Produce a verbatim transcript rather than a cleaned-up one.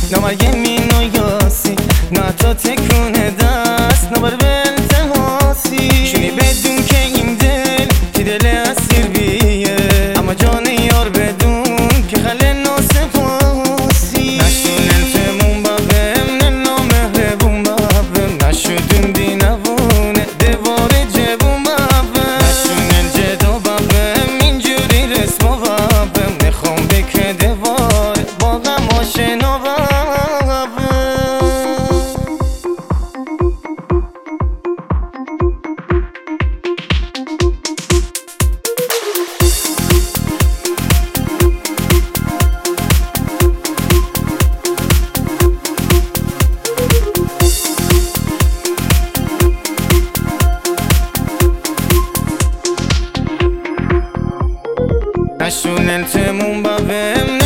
نمرگ مینو یاسی نه تا تکون دست نبر به التماسی شونی بدون که این دل که دل اسیر بیه اما جان یار بدون که خل ناسپاسی نشون التمون بابم ننا مهربون بابم نشدون دی نوونه دوار جبون بابم نشون الجدا بابم اینجوری رسما بابم نخوام بکه دوار باقم آشنا بابم نشون التمون بابم